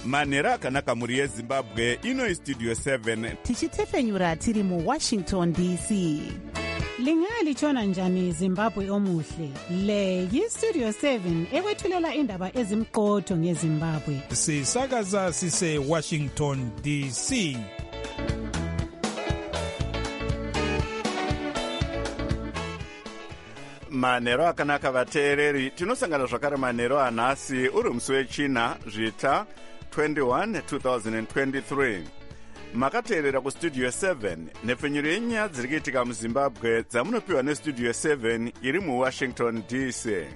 manhero akanaka mhuri yezimbabwe. Ino istudio 7 tichitefenyura tiri muwashington dc. Lingalitshona njani Zimbabwe omuhle? Le yistudio 7 ekwethulela indaba ezimqotho ngeZimbabwe. Sisakaza sise Washington DC. manhero akanaka vateereri. Tinosangana zvakare manhero anhasi uri musi wechina zvita 21 2023. Makateerera kustudio 7 nepfenyuro yenyaya dziri kuitika muzimbabwe dzamunopiwa nestudio 7 iri muwashington dc.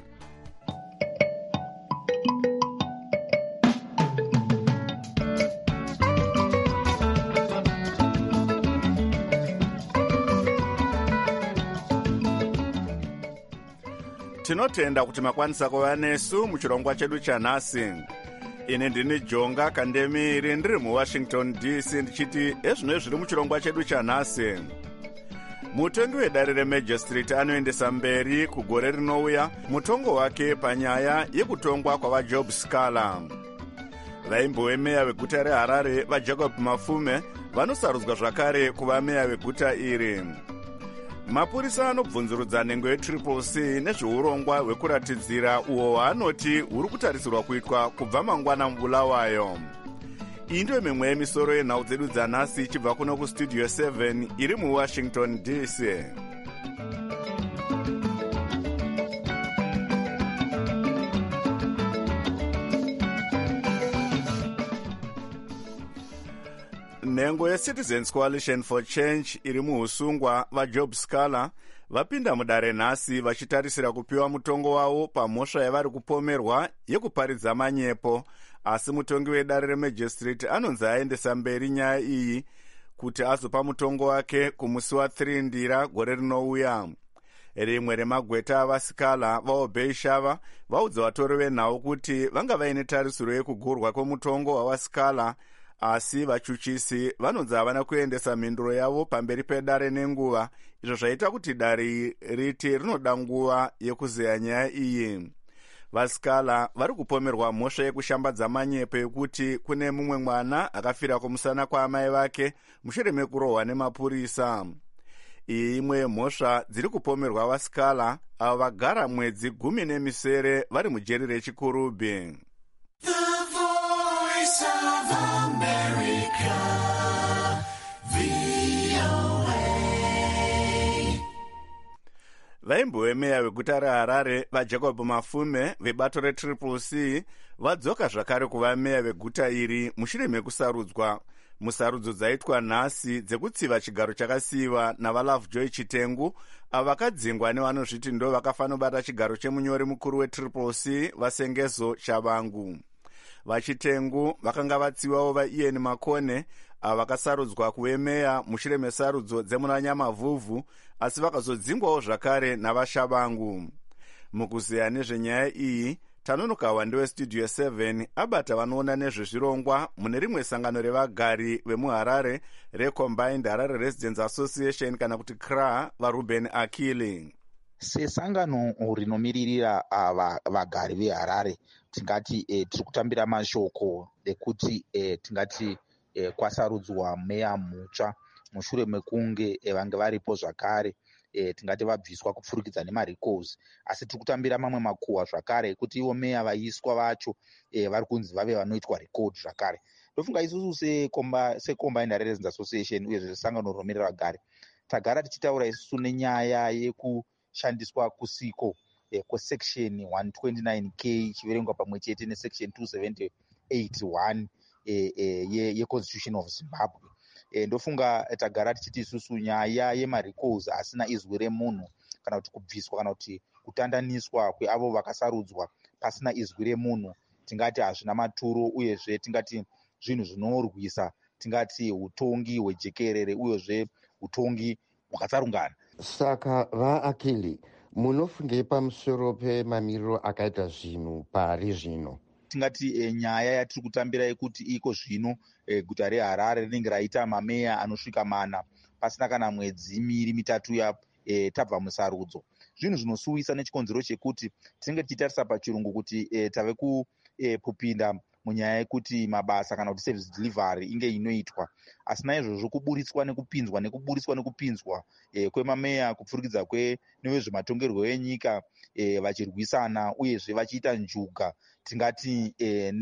Tinotenda kuti makwanisa kuva nesu muchirongwa chedu chanhasi. Ine ndini Jonga Kandemiri ndiri muwashington dc ndichiti ezvino zviri muchirongwa chedu chanhasi. Mutongi wedare reMagistrate anoendesa mberi kugore rinouya mutongo wake panyaya yekutongwa kwavaJob Scala. Vaimbowe meya veguta reHarare vaJacob Mafume vanosarudzwa zvakare kuva meya veguta iri. Mapurisa anobvunzurudza nhengo yeCCC nezveurongwa hwekuratidzira uho hwaanoti huri kutarisirwa kuitwa kubva mangwana mubulawayo. Iyi ndiyo mimwe yemisoro yenhau dzedu dzanhasi ichibva kuno kustudio 7 iri muwashington dc. Nhengo yeCitizens Coalition for Change iri muhusungwa vaJob Scala vapinda mudare nhasi vachitarisira kupiwa mutongo wavo pamhosva yavari kupomerwa yekuparidza manyepo, asi mutongi wedare reMagistrate anonzi aendesa mberi nyaya iyi kuti azopa mutongo wake kumusi wa3 ndira gore rinouya. Rimwe remagweta avaScala vaObey Shava vaudza vatori venhau kuti vanga vaine tarisiro yekugurwa kwemutongo wavaScala, asi vachuchisi vanonzi havana kuendesa mhinduro yavo pamberi pedare nenguva, izvo zvaita kuti dare riti rinoda nguva yekuzeya nyaya iyi. VaScala vari kupomerwa mhosva yekushambadza manyepo ekuti kune mumwe mwana akafira kumusana kwaamai vake mushure mekurohwa nemapurisa. Iyi imwe yemhosva dziri kupomerwa vaScala avo vagara mwedzi 17 vari mujeri rechikurubhi. Vaimbowe meya veguta reHarare vaJacob Mafume vebato reCCC vadzoka zvakare kuva meya veguta iri mushure mekusarudzwa musarudzo dzaitwa nhasi dzekutsiva chigaro chakasiyiwa navaLovejoy Chitengu avo vakadzingwa nevanozviti ndo vakafanobata chigaro chemunyori mukuru weCCC vaSengezo Chavangu. VaChitengu vakanga vatsiwawo vaIan Makone avo vakasarudzwa kuve meya mushure mesarudzo dzemunanyamavhuvhu, asi vakazodzingwawo zvakare navaShavangu. Mukuzeya nezvenyaya iyi tanonokawa ndewestudio 7 abata vanoona nezvezvirongwa mune rimwe sangano revagari vemuHarare reCombined Harare Residents Association kana kuti CRA vaRuben Akili. Sesangano rinomiririra vagari veHarare tingati tiri kutambira mashoko ekuti tingati kwasarudzwa meya mutsva mushure mekunge vange varipo zvakare tingati vabviswa kupfurikidza nemarecalls, asi tiri kutambira mamwe makuhwa zvakare ekuti ivo meya vaiswa vacho vari kunzi vave vanoitwa record zvakare. Ndofunga isusu seCombined Harare Residents Association uyezve sangano rinomiririra vagari tagara tichitaura isusu nenyaya yekushandiswa kusiko kwesection 129k chiverengwa pamwe chete nesection 278(1) yeConstitution of Zimbabwe. Ndofunga tagara tichiti isusu nyaya yemarecalls asina izwi remunhu kana kuti kubviswa kana kuti kutandaniswa kweavo vakasarudzwa pasina izwi remunhu tingati hazvina maturo, uyezve tingati zvinhu zvinorwisa tingati utongi hwejekerere uyezve utongi hwakatsarungana. Saka vaAkili, munofungei pamusoro pemamiriro akaita zvinhu pari zvino? Tingati nyaya yatiri kutambira yekuti iko zvino guta reHarare rinenge raita mameya anosvika 4 pasina kana mwedzi 2-3 tabva musarudzo. Zvinhu zvinosuwisa nechikonzero chekuti tinenge tichitarisa pachirungu kuti tave kupinda munyaya yekuti mabasa kana kuti service delivery inge inoitwa. Asi naizvozvo kuburitswa nekupinzwa kwemameya kupfurikidza nevezvematongerwo enyika vachirwisana uyezve vachiita njuga tingati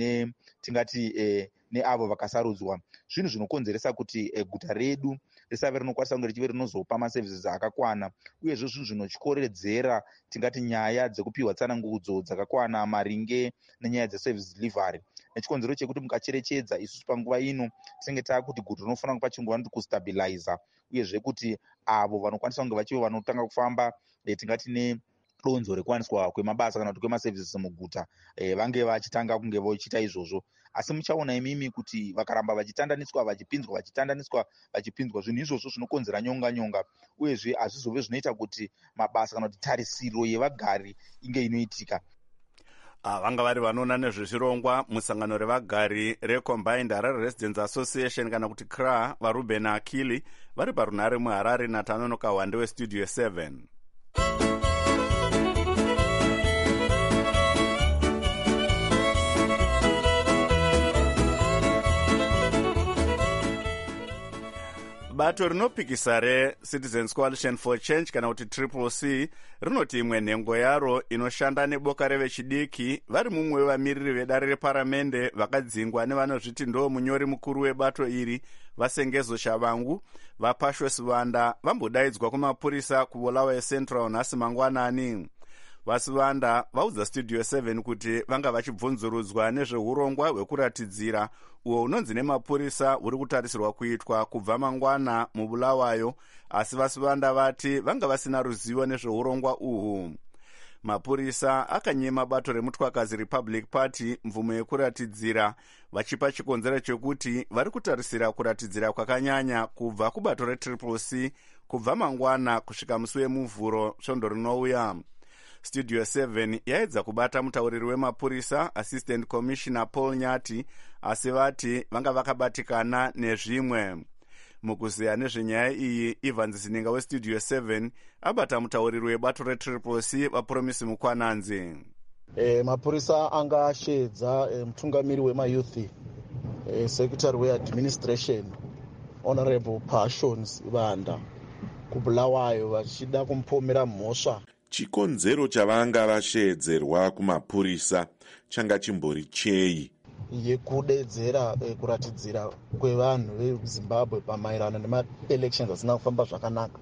neavo vakasarudzwa, zvinhu zvinokonzeresa kuti guta redu risave rinokwanisa kunge richive rinozopa maservices akakwana, uyezve zvinhu zvinochikoredzera tingati nyaya dzekupiwa tsanangudzo dzakakwana maringe nenyaya dzeservice delivery. Nechikonzero chekuti mukacherechedza isusu panguva ino tinenge taakuti guta rinofanira kupa chinguva kustabiliza, uyezve kuti avo vanokwanisa kunge vachiva vanotanga kufamba tingati nedonzo rekuwaniswa kwemabasa kana kuti kwemaservices muguta vange vachitanga kunge vochiita izvozvo. Asi muchaona imimi kuti vakaramba vachitandaniswa vachipinzwa, zvinhu izvozvo zvinokonzera nyonga, uyezve hazvizove zvinoita kuti mabasa kana kuti tarisiro yevagari inge inoitika. Vanga vari vanoona nezvezvirongwa musangano revagari recombined Harare Residents Association kana kuti CRA, vaRuben Akili vari parunhare muHarare naTanonoka Wande weStudio 7. Bato rinopikisa reCitizens Coalition for Change kana kuti CCC rinoti imwe nhengo yaro inoshanda neboka revechidiki vari mumwe wevamiriri vedare reparamende vakadzingwa nevanozviti ndo munyori mukuru webato iri vasengezo Shavangu vapashwe Sivanda vambodaidzwa kumapurisa kuBulawayo eCentral nhasi mangwanani. Vasivanda vaudza Studio 7 kuti vanga vachibvunzurudzwa nezveurongwa hwekuratidzira uwo unonzi nemapurisa huri kutarisirwa kuitwa kubva mangwana muBulawayo, asi Vasivanda vati vanga vasina ruzivo nezveurongwa uhwu. Mapurisa akanyima bato remutwakazi Republic Party mvumo yekuratidzira, vachipa chikonzero chekuti vari kutarisira kuratidzira kwakanyanya kubva kubato reCCC kubva mangwana kusvika musi wemuvhuro svondo rinouya. Studio 7 yaedza kubata mutauriri wemapurisa Assistant Commissioner Paul Nyati, asi vati vanga vakabatikana nezvimwe. Mukuziya nezvenyaya iyi, Ivan Zininga weStudio 7 abata mutauriri webato reCCC vaPromisi Mukwananzi. Mapurisa anga ashedza mutungamiri wemayouth secretary weadministration Honorable Passions Vanda kuBulawayo vachida kumupomera mhosva. Chikonzero chavanga vashedzerwa kumapurisa changa chimbori chei? Yekudedzera kuratidzira kwevanhu veZimbabwe pamaererano nemaelections asina kufamba zvakanaka,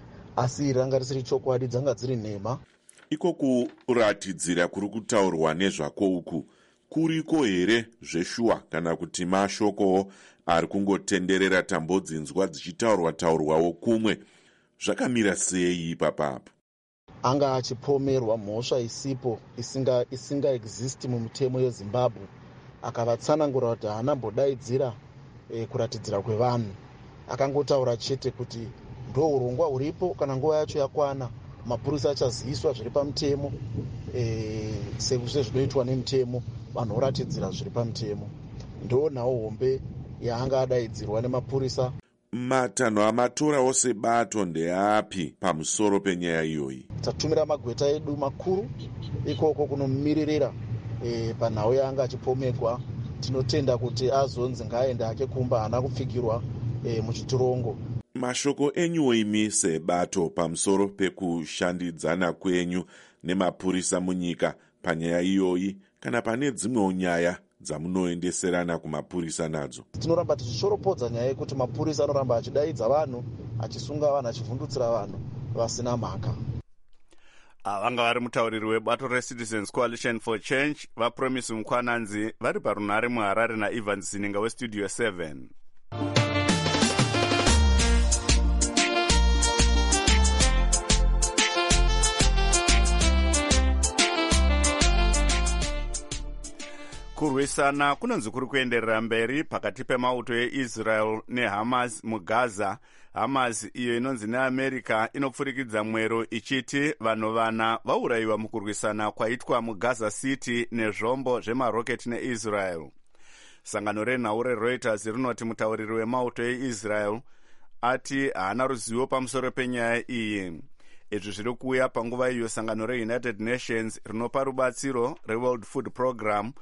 asi ranga risiri chokwadi, dzanga dziri nhema. Iko kuratidzira kuri kutaurwa nezvako uku kuriko here zveshuwa kana kuti mashokowo ari kungotenderera tambodzinzwa dzichitaurwawo kumwe? Zvakamira sei ipapapo? Anga achipomerwa mhosva isipo isinga exist mumutemo yeZimbabwe, akavatsanangura kuti haana mbodaidzira kuratidzira kwevanhu. Akangotaura chete kuti ndo urongwa huripo, kana nguva yacho yakwana mapurisa achaziviswa zviri pamutemo sezvinoitwa nemutemo, vanhu voratidzira zviri pamutemo. Ndo nhau hombe yaanga adaidzirwa nemapurisa. Matanho amatorawo sebato ndeapi pamusoro penyaya iyoyi? Tatumira magweta edu makuru ikoko kunomiririra panhau yaanga achipomegwa. Tinotenda kuti azonzi ngaaende ake kumba, haana kupfigirwa muchitirongo. Mashoko enyuwo imi sebato pamusoro pekushandidzana kwenyu nemapurisa munyika panyaya iyoyi, kana pane dzimwewo nyaya dzamunoendeserana kumapurisa nadzo? Tinoramba tichishoropodza nyaya yekuti mapurisa anoramba achidaidza vanhu, achisunga vanhu, achivhundutsira vanhu vasina mhaka. Vanga vari mutauriri webato reCitizens Coalition for Change vaPromisi Mukwananzi vari parunhare muHarare naIvan Zininga weStudio 7. Kurwisana kunonzi kuri kuenderera mberi pakati pemauto eIsrael neHamas muGaza. Hamas iyo inonzi neAmerica inopfurikidza mwero ichiti vanhu vana vaurayiwa mukurwisana kwaitwa muGaza City nezvombo zvemaroketi neIsrael. Sangano renhau reReuters rinoti mutauriri wemauto eIsrael ati haana ruzivo pamusoro penyaya iyi. Izvi zviri kuuya panguva iyo sangano reUnited Nations rinopa rubatsiro reWorld Food Program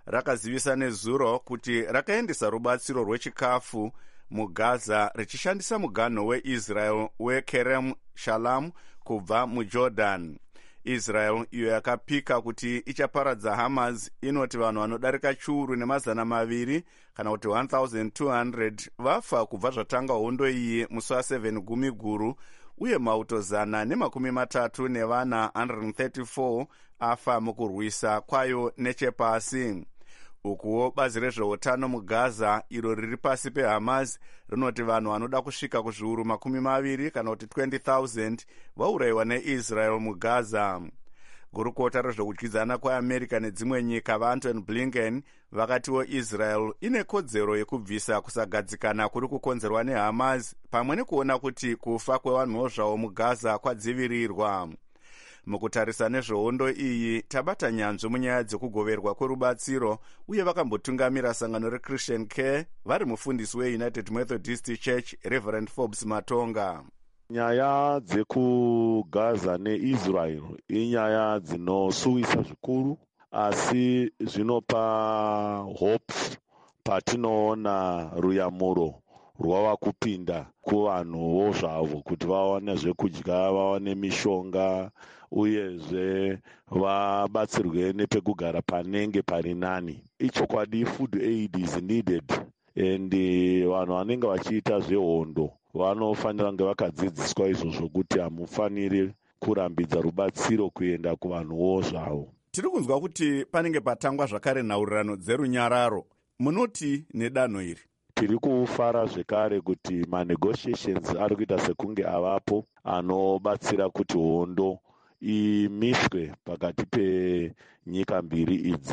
rakazivisa nezuro kuti rakaendesa rubatsiro rwechikafu mugaza richishandisa muganho weisrael wekerem shalom kubva mujordan. Israel iyo yakapika kuti ichaparadza Hamas inoti vanhu vanodarika chiuru nemazana maviri kana kuti 1200 vafa kubva zvatanga hondo iyi musi wa7 Gumiguru, uye mauto 130 nevana 134 afa mukurwisa kwayo nechepasi. Ukuwo bazi rezveutano mugaza iro riri pasi peHamas rinoti vanhu vanoda kusvika kuzviuru 20 kana kuti 20,000 vaurayiwa neIsrael mugaza. Gurukota rezveudyidzana kwaAmerica nedzimwe nyika vaAntony Blinken vakatiwo Israel ine kodzero yekubvisa kusagadzikana kuri kukonzerwa neHamas pamwe nekuona kuti kufa kwevanhuwo zvavo mugaza kwadzivirirwa. Mukutarisa nezvehondo iyi tabata nyanzvi munyaya dzekugoverwa kwerubatsiro, uye vakambotungamira sangano reChristian Care vari mufundisi weUnited Methodist Church Reverend Forbes Matonga. Nyaya dzekugaza neIsrael inyaya dzinosuwisa zvikuru, asi zvinopa hopes patinoona ruyamuro rwava kupinda kuvanhuwo zvavo kuti vawane zvekudya, vawane mishonga, uyezve vabatsirwe nepekugara panenge pari nani. Ichokwadi food aid is needed, and vanhu vanenge vachiita zvehondo vanofanira kunge vakadzidziswa izvozvo kuti hamufaniri kurambidza rubatsiro kuenda kuvanhuwo zvavo. Tiri kunzwa kuti panenge patangwa zvakare nhaurirano dzerunyararo. Munoti nedanho iri? Tiri kufara zvekare kuti manegotiations ari kuita sekunge avapo anobatsira kuti hondo imiswe pakati penyika mbiri idzi.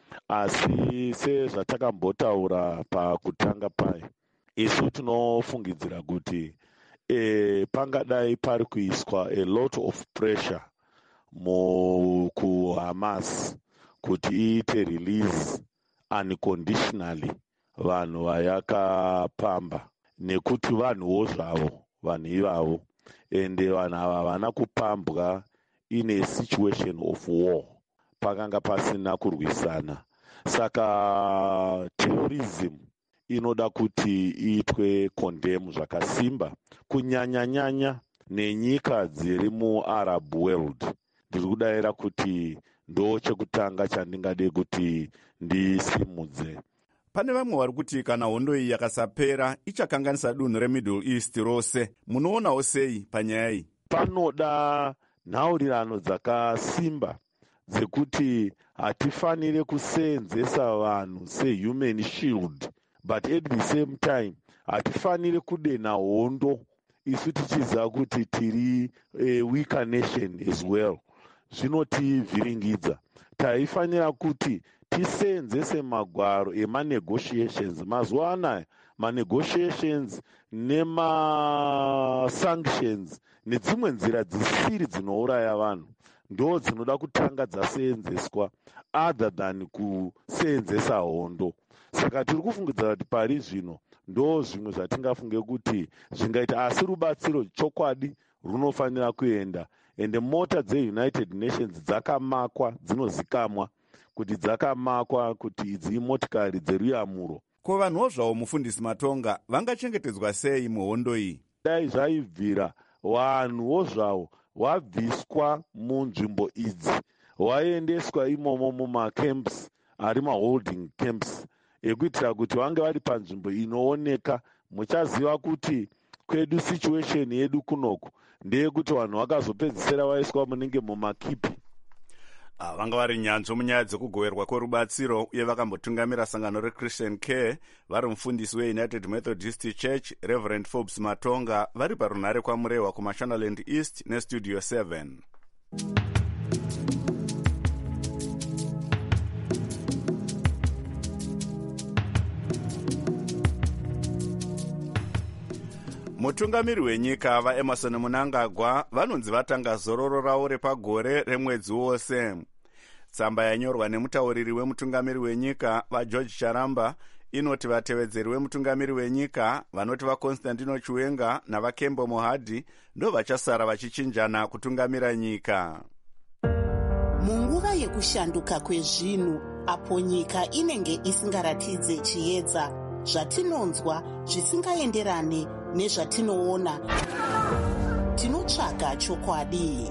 Asi sezvatakambotaura pakutanga payo, isu tinofungidzira kuti pangadai pari kuiswa a lot of pressure kuHamas kuti iite release unconditionally vanhu vayakapamba, nekuti vanhuwo zvavo vanhu ivavo, ende vanhu ava havana kupambwa in a situation of war, pakanga pasina kurwisana. Saka terrorism inoda kuti iitwe condemn zvakasimba, kunyanya-nyanya nenyika dziri muArab world. Ndiri kudayira kuti ndo chekutanga chandingade kuti ndisimudze. Pane vamwe vari kuti kana hondo iyi yakasapera ichakanganisa dunhu reMiddle East rose. Munoonawo sei panyaya iyi? Panoda nhaurirano dzakasimba dzekuti hatifanire kuseenzesa vanhu sehuman shield, but at the same time hatifanire kudena hondo isu tichiziva kuti tiri a weaker nation as well. Zvinotivhiringidza. Taifanira kuti tiseenzese magwaro emanegotiations. Mazuva anaya manegotiations nemasanctions nedzimwe nzira dzisiri dzinouraya vanhu ndo dzinoda kutanga dzaseenzeswa other than kuseenzesa hondo. Saka tiri kufungidzira kuti pari zvino ndo zvimwe zvatingafunge kuti zvingaita, asi rubatsiro chokwadi runofanira kuenda, ende mota dzeUnited Nations dzakamakwa, dzinozikamwa kuti dzakamakwa kuti idzi motikari dzeruyamuro. Ko vanhuwo zvavo mufundisi Matonga vangachengetedzwa sei muhondo iyi? Dai zvaibvira vanhuwo zvavo wabviswa munzvimbo idzi, waendeswa imomo mumacamps ari maholding camps, ekuitira kuti vange vari panzvimbo inooneka. Muchaziva kuti kwedu situation yedu kunoku ndeyekuti vanhu vakazopedzisira vaiswa munenge mumakipi. Vanga vari nyanzvi munyaya dzekugoverwa kwerubatsiro uye vakambotungamira sangano reChristian Care vari mufundisi weUnited Methodist Church Reverend Forbes Matonga vari parunhare kwamurehwa kuMashonaland East neStudio 7. Mutungamiri wenyika vaEmerson Mnangagwa vanonzi vatanga zororo ravo repagore remwedzi wose. Tsamba yanyorwa nemutauriri wemutungamiri wenyika vaGeorge Charamba inoti vatevedzeri wemutungamiri wenyika vanoti vaConstantino Chiwenga navaKembo Mohadhi ndo vachasara vachichinjana kutungamira nyika. Munguva yekushanduka kwezvinhu, apo nyika inenge isingaratidze chiedza, zvatinonzwa zvisingaenderane nezvatinoona. Tinotsvaga chokwadi.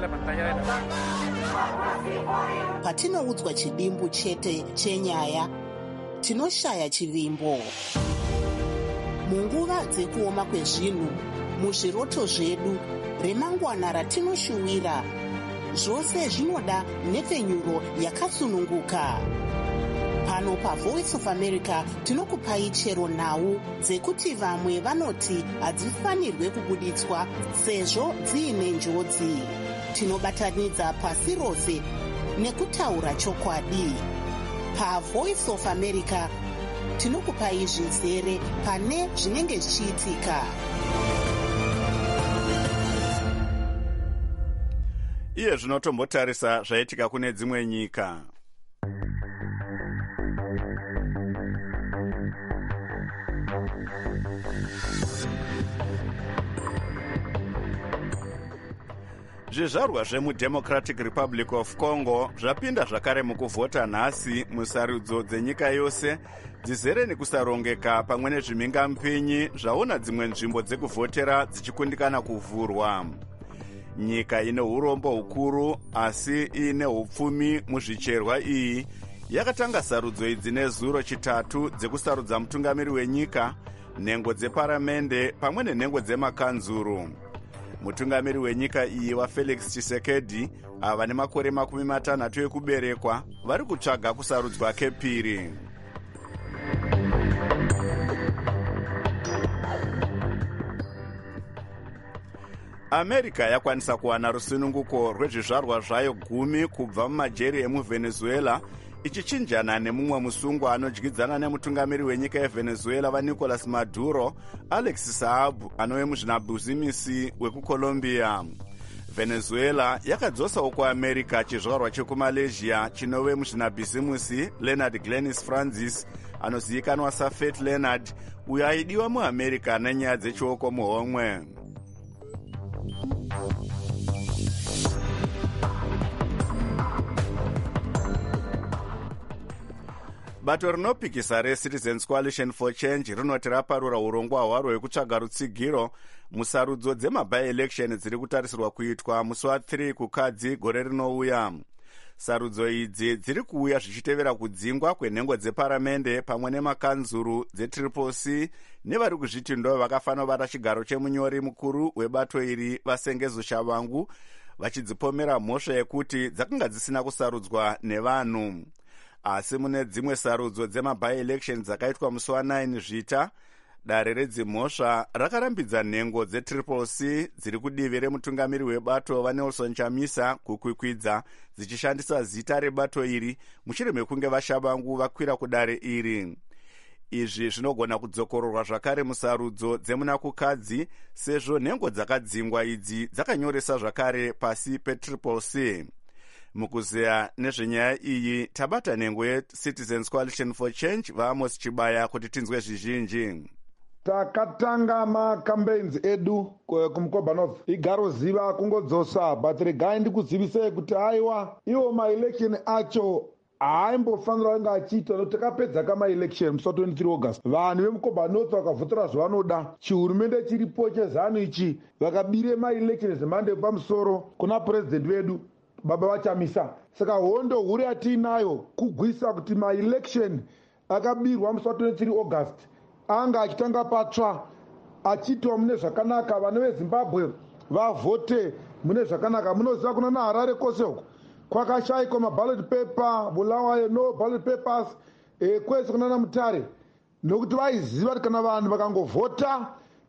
Patinoudzwa chidimbu chete chenyaya, tinoshaya chivimbo. Munguva dzekuoma kwezvinhu, muzviroto zvedu, remangwana ratinoshuwira, zvose zvinoda nhepfenyuro yakatsununguka. Pano paVoice of America tinokupai chero nhau dzekuti vamwe vanoti hadzifanirwe kubuditswa sezvo dziine njodzi. Tinobatanidza pasi rose nekutaura chokwadi. PaVoice of America tinokupai zvizere pane zvinenge zvichiitika. Iye zvinotombotarisa zvaitika kune dzimwe nyika. Zvizvarwa zvemuDemocratic Republic of Congo zvapinda zvakare mukuvhota nhasi musarudzo dzenyika yose dzizere nekusarongeka pamwe nezvimingamupinyi zvaona dzimwe nzvimbo dzekuvhotera dzichikundikana kuvhurwa. Nyika ine urombo hukuru asi ine hupfumi muzvicherwa iyi yakatanga sarudzo idzi nezuro chitatu dzekusarudza mutungamiri wenyika, nhengo dzeparamende pamwe nenhengo dzemakanzuru. Mutungamiri wenyika iyi waFelix Tshisekedi ava nemakore 60 ekuberekwa vari kutsvaga kusarudzwa kepiri. America yakwanisa kuwana rusununguko rwezvizvarwa zvayo 10 kubva mumajeri emuVenezuela, ichichinjana nemumwe musungwa anodyidzana nemutungamiri wenyika yeVenezuela vaNicolas Maduro, Alex Saab anove muzvinabhuzimisi wekuColombia. Venezuela yakadzosawo kuAmerica chizvarwa chekuMalaysia chinove muzvinabhizimisi Leonard Glennis Francis anozivikanwa saFat Leonard, uyo aidiwa muAmerica nenyaya dzechioko muhomwe. Bato rinopikisa reCitizens Coalition for Change rinoti raparura urongwa hwaro hwekutsvaga rutsigiro musarudzo dzemaby-election dziri kutarisirwa kuitwa musi wa3 kukadzi gore rinouya. Sarudzo idzi dziri kuuya zvichitevera kudzingwa kwenhengo dzeparamende pamwe nemakanzuru dzeTriple-C nevari kuzviti ndo vakafanira vara chigaro chemunyori mukuru webato iri Vasengezo Shavangu, vachidzipomera mhosva yekuti dzakanga dzisina kusarudzwa nevanhu. Asi mune dzimwe sarudzo dzemaby-election dzakaitwa musi wa9 Zvita, dare redzimhosva rakarambidza nhengo dzeTriple-C dziri kudivi remutungamiri webato vaNelson Chamisa kukwikwidza dzichishandisa zita rebato iri mushure mekunge vaShavangu vakwira kudare iri. Izvi zvinogona kudzokororwa zvakare musarudzo dzemuna kukadzi sezvo nhengo dzakadzingwa idzi dzakanyoresa zvakare pasi peTriple-C. Mukuzeya nezvenyaya iyi tabata nhengo yeCitizens Coalition for Change vaAmos Chibaya kuti tinzwe zvizhinji. Takatanga makambains edu kumkoba north igaroziva kungodzosa but regai ndikuzivisei kuti aiwa iwo maelection acho haimbofanira kunge achiitwa nokuti takapedza kamaelection musi wa23 August. Vanhu vemukoba north vakavhotera zvavanoda. Chihurumende chiripo chezanu ichi vakabire maelection zvemhando yepamusoro kuna president vedu baba vaChamisa. Saka hondo huru yatiinayo kugwisa kuti maelection akabirwa musi wa23 August anga achitanga patsva achiitwa mune zvakanaka, vana veZimbabwe vavhote mune zvakanaka. Munoziva kuna naHarare kwose uko kwakashayikwa maballot paper, Bulawayo no ballot papers, kwese kuna naMutare, nokuti vaiziva kuti kana vanhu vakangovhota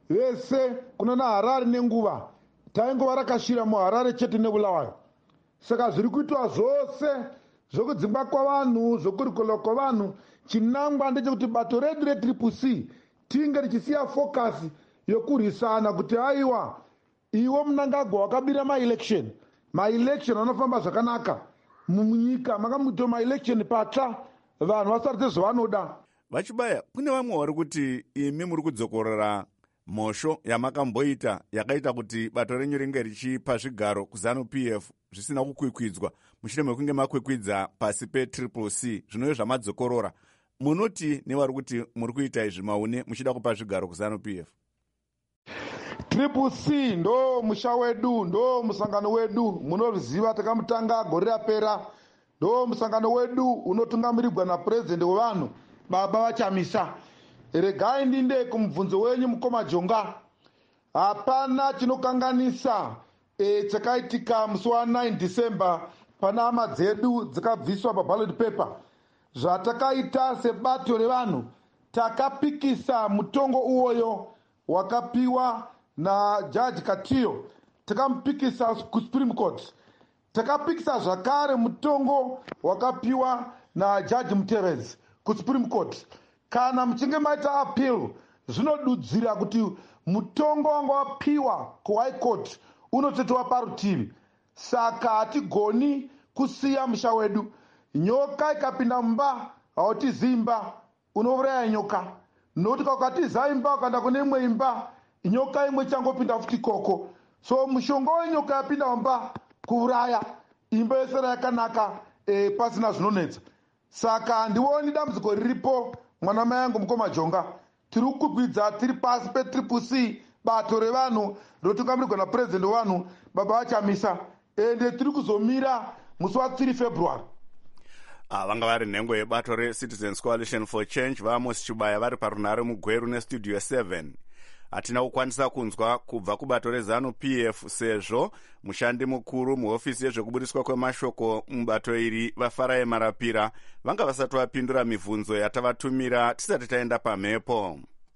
vese kuna naHarare nenguva taingova rakashira muHarare chete neBulawayo. Saka zviri kuitwa zvose zvokudzingwa kwavanhu, zvokurikola kwavanhu, chinangwa ndechekuti bato redu reTriple-C tinge richisiya focus yokurwisana kuti aiwa iwo Mnangagwa wakabira maelection anofamba zvakanaka munyika, makamuita maelection patsva vanhu vasarudze zvavanoda. Vachibaya, kune vamwe vari kuti imi muri kudzokorora mhosho yamakamboita yakaita kuti bato renyu ringe richipa zvigaro kuZANU-PF zvisina kukwikwidzwa mushure mekunge makwikwidza pasi peCCC, zvinoyo zvamadzokorora. Munoti nevari kuti muri kuita izvi maune muchida kupa zvigaro kuZANU-PF? CCC ndo musha wedu, ndo musangano wedu, munoziva takamutanga gore rapera. Ndo musangano wedu unotungamirirwa napurezidendi wevanhu Baba Vachamisa. Regai ndinde kumubvunzo wenyu mukoma Jonga. Hapana chinokanganisa chakaitika musi wa9 December pana hama dzedu dzakabviswa paballot paper. Zvatakaita sebato revanhu takapikisa mutongo uwoyo wakapiwa naJaji Katiyo, takamupikisa kuSupreme Court. Takapikisa zvakare mutongo wakapiwa naJaji Mutevezi kuSupreme Court. Kana muchinge maita appeal, zvinodudzira kuti mutongo wanga wapiwa kuHigh Court unototewa parutivi. Saka hatigoni kusiya musha wedu. Nyoka ikapinda mumba hautizivi imba, unouraya nyoka. Noti ukatiza imba ukaenda kune imwe imba, nyoka imwe changopinda futi ikoko. So mushonga wenyoka yapinda mumba kuuraya, imba yese yakanaka pasina zvinonetsa. Saka handioni dambudziko riripo mwana mai yangu mukoma Jonga. Tiri kukwidza tiri pasi peCCC, bato revanhu rotungamirirwa napurezidendi wevanhu Baba Vachamisa, ende tiri kuzomira musi wa3 February. Vanga vari nhengo yebato reCitizens Coalition for Change vaAmos Chibaya vari parunhare muGweru neStudio 7. Hatina kukwanisa kunzwa kubva kubato reZANU-PF sezvo mushandi mukuru muhofisi yezvekubudiswa kwemashoko mubato iri vaFarai Marapira vanga vasati vapindura mibvunzo yatavatumira tisati taenda pamhepo.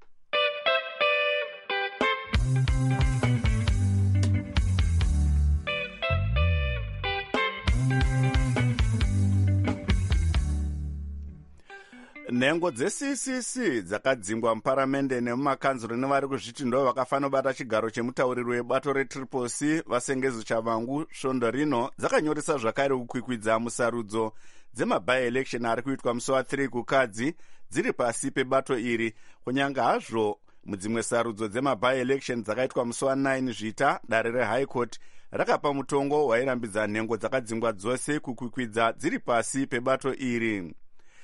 Nhengo dzeCCC dzakadzingwa muparamende nemumakanzuro nevari kuzviti ndo vakafanira kubata chigaro chemutauriri webato reCCC Vasengezo Chavangu svondo rino dzakanyoresa zvakare kukwikwidza musarudzo dzemaby-election ari kuitwa musi wa3 kuKadzi dziri pasi pebato iri, kunyanga hazvo mudzimwe sarudzo dzemaby-election dzakaitwa musi wa9 Zvita, dare reHigh Court rakapa mutongo wairambidza nhengo dzakadzingwa dzose kukwikwidza dziri pasi pebato iri.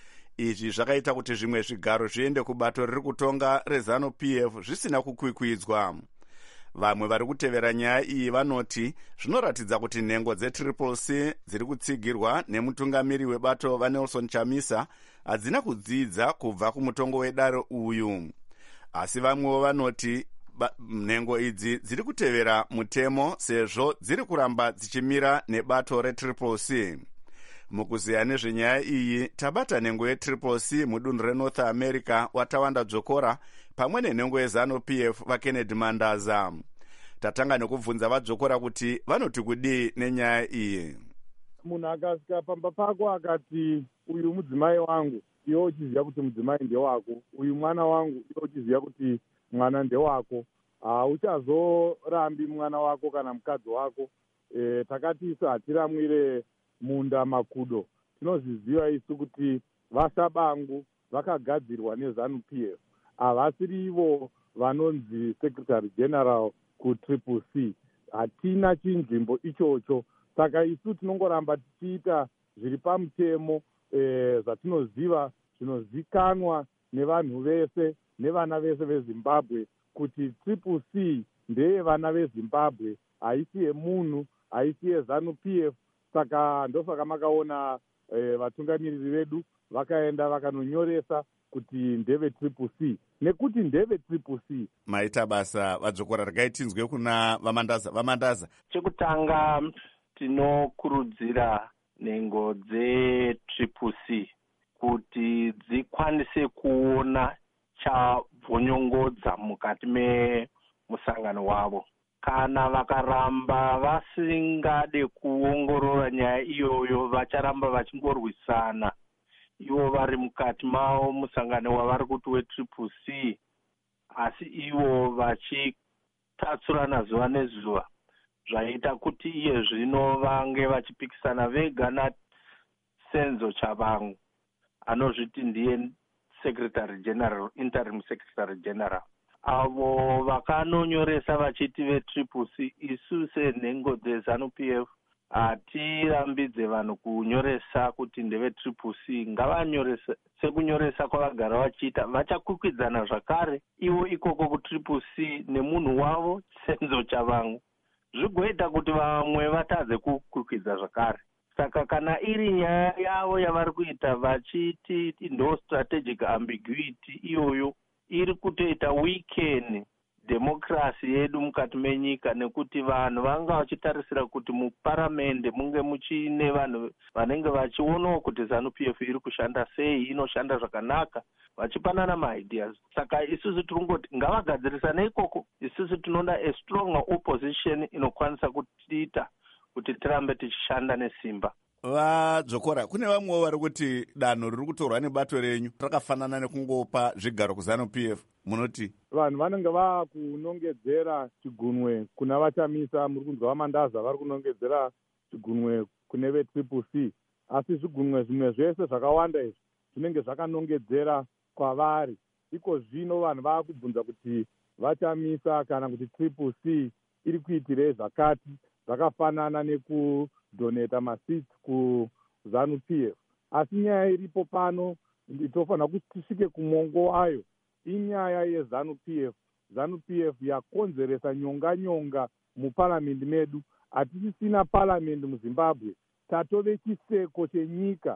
Izvi zvakaita kuti zvimwe zvigaro zviende kubato riri kutonga reZANU-PF zvisina kukwikwidzwa. Vamwe vari kutevera nyaya iyi vanoti zvinoratidza kuti nhengo dzeCCC dziri kutsigirwa nemutungamiri webato vaNelson Chamisa hadzina kudzidza kubva kumutongo wedare uyu. Asi vamwewo vanoti nhengo idzi dziri kutevera mutemo sezvo dziri kuramba dzichimira nebato reCCC. Mukuziya nezvenyaya iyi tabata nhengo yeCCC mudunhu reNorth America Watawanda Dzokora pamwe nenhengo yeZANU-PF vaKennedy Mandaza. Tatanga nekubvunza vaDzokora kuti vanoti kudii nenyaya iyi. Munhu akasvika pamba pako akati uyu mudzimai wangu, iwe uchiziva kuti mudzimai ndewako, uyu mwana wangu, iwe uchiziva kuti mwana ndewako, hauchazorambi mwana wako kana mukadzi wako. Takati isu hatiramwire munda makudo. Tinozviziva isu kuti vaShabangu vakagadzirwa neZANU-PF, havasiri ivo vanonzi Secretary General kuCCC. Hatina chinzvimbo ichocho. Saka isu tinongoramba tichiita zviri pamutemo, zvatinoziva zvinozikanwa nevanhu vese nevana vese veZimbabwe kuti CCC ndeye vana veZimbabwe, haisi yemunhu, haisi yeZANU-PF. Saka ndosaka makaona vatungamiriri vedu vakaenda vakanonyoresa kuti ndeve CCC, nekuti ndeve CCC. Maita basa vaDzokora, regai tinzwe kuna vaMandaza. Chekutanga tinokurudzira nhengo dzeCCC kuti dzikwanise kuona chabvonyongodza mukati memusangano wavo. Kana vakaramba vasingade kuongorora nyaya iyoyo, vacharamba vachingorwisana ivo vari mukati mavo musangano wavari kuti weCCC, asi ivo vachitatsurana zuva nezuva, zvaita kuti iye zvino vange vachipikisana vega naSenzo Chavangu anozviti ndiye Secretary General, Interim Secretary General. avo vakanonyoresa vachiti vetriple c, isu senhengo dzeZANU-PF hatirambidze vanhu kunyoresa kuti ndevetriple c. Ngavanyorese sekunyoresa kwavagara vachiita, vachakwikwidzana zvakare ivo ikoko kutriple c nemunhu wavo chisenzo chavamwe, zvigoita kuti vamwe vatadze kukwikwidza zvakare. Saka kana iri nyaya yavo yavari kuita vachiti ndo strategic ambiguity, iyoyo iri kutoita weaken democracy yedu mukati menyika, nekuti vanhu vanga vachitarisira kuti muparamende munge muchine vanhu vanenge vachionawo kuti ZANU-PF iri kushanda sei, inoshanda zvakanaka, vachipanana maideas. Saka isusu tirikungoti ngavagadzirisane ikoko, isusu tinoda a stronger opposition inokwanisa kutiita kuti tirambe tichishanda nesimba. Vadzokora, kune vamwewo vari kuti danho riri kutorwa nebato renyu rakafanana nekungopa zvigaro kuZANU-PF, munoti? Vanhu vanenge vakunongedzera chigunwe kuna vachamisa. Muri kunzwa vamandaza vari kunongedzera chigunwe kune vetriple c, asi zvigunwe zvimwe zvese zvakawanda izvi zvinenge zvakanongedzera kwavari. Iko zvino vanhu vaakubvunza kuti vachamisa kana kuti triple c iri kuitirei zvakati zvakafanana nekudhoneta maseats kuZANU-PF. Asi nyaya iripo pano itofanira kuti tisvike kumongo wayo inyaya yeZANU-PF. ZANU-PF yakonzeresa nyonga muparamende medu. Hatisisina paramende muZimbabwe, tatove chiseko chenyika.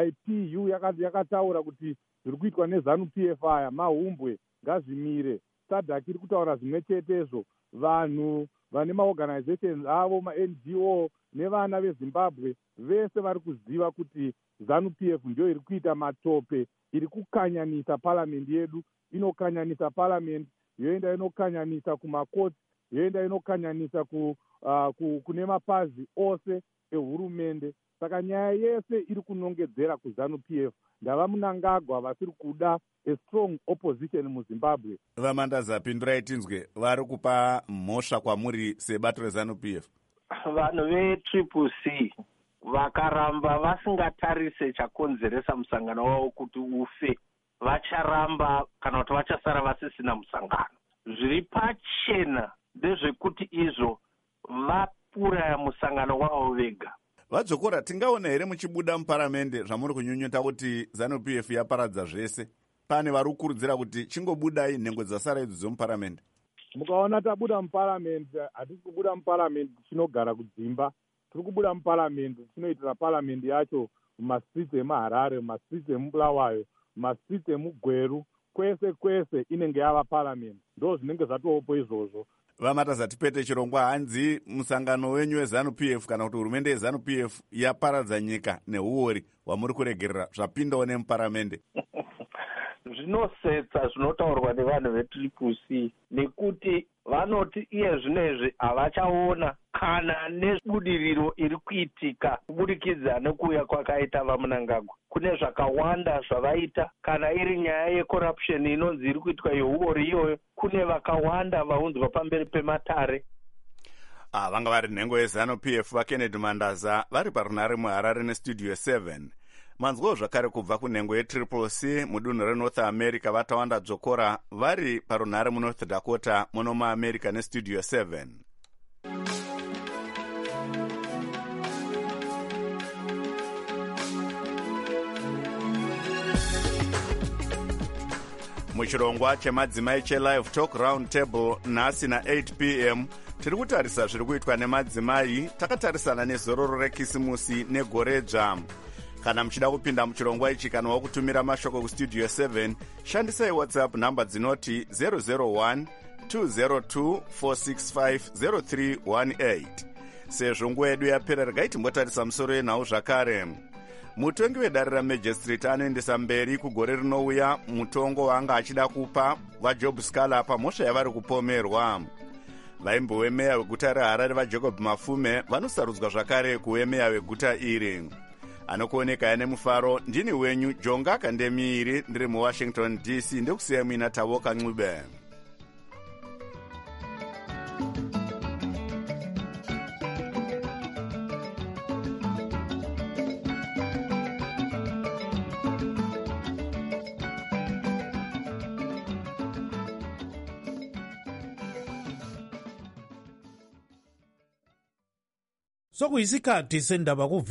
IPU yakataura kuti zviri kuitwa neZANU-PF aya mahumbwe, ngazvimire. SADC iri kutaura zvimwe chetezvo. Vanhu vane maorganizations avo, ma-NGO nevana veZimbabwe vese vari kuziva kuti ZANU-PF ndio iri kuita matope, iri kukanyanisa paramende yedu, inokanyanisa paramende, yoenda inokanyanisa kumakoti, yoenda inokanyanisa kune mapazi ose ehurumende. Saka nyaya yese iri kunongedzera kuZANU-PF. Ndava Munangagwa vasiri kuda a strong opposition muZimbabwe. Vamandaza, pindurai tinzwe, vari kupa mhosva kwamuri sebato reZANU-PF? Vanhu vetriple c vakaramba vasingatarise chakonzeresa musangano wavo kuti ufe, vacharamba kana kuti vachasara vasisina musangano. Zviri pachena ndezvekuti izvo vapuraya musangano wavo vega. Vadzokora, tingaona here muchibuda muparamende zvamuri kunyunyuta kuti ZANU-PF yaparadza zvese? Pane vari kukurudzira kuti chingobudai, nhengo dzasara idzi dzomuparamende. Mukaona tabuda muparamende, hatisi kubuda muparamende chinogara kudzimba, tiri kubuda muparamende chinoitira paramende yacho mumastreets emuHarare, mumastreets emuBulawayo, mumastreets emuGweru, kwese inenge yava paramende. Ndo zvinenge zvatovepo izvozvo. Vamataza, tipete chirongwa, hanzi musangano wenyu weZANU-PF kana kuti hurumende yeZANU-PF yaparadza nyika neuori hwamuri kuregerera zvapindawo nemuparamende? Zvinosetsa zvinotaurwa nevanhu vetriple c, nekuti vanoti iye zvinezvi havachaona kana nebudiriro iri kuitika kubudikidza nekuuya kwakaita vaMunangagwa. Kune zvakawanda zvavaita, kana iri nyaya yecorruption inonzi iri kuitwa yeuori iyoyo, kune vakawanda vaunzwa pamberi pematare. Vanga vari nhengo yeZANU-PF vaKennedy Mandaza vari parunare muHarare nestudio 7. Manzwawo zvakare kubva kunhengo yetriple c mudunhu reNorth America vatawanda dzokora vari parunare muNorth Dakota muno muAmerica nestudio 7. Muchirongwa chemadzimai cheLive Talk Round Table nhasi na8 p.m. tiri kutarisa zviri kuitwa nemadzimai, takatarisana nezororo rekisimusi negoredzva. Kana muchida kupinda muchirongwa ichi kana wakutumira mashoko kustudio 7, shandisai WhatsApp namba dzinoti 001 202 465 0318. Sezvo nguva yedu yapera, regai timbotarisa musoro yenhau zvakare. Mutongi wedare raMagistrate anoendesa mberi kugore rinouya mutongo waanga achida kupa vaJob Scala pamhosva yavari kupomerwa. Vaimbo wemeya weguta reHarare vaJacob Mafume vanosarudzwa zvakare kuwemeya weguta iri. Anokuoneka nemufaro, ndini wenyu Jonga Kandemiiri, ndiri muWashington DC, ndekusiya muina Tavoka Ncube. sokuyisikhathi sendaba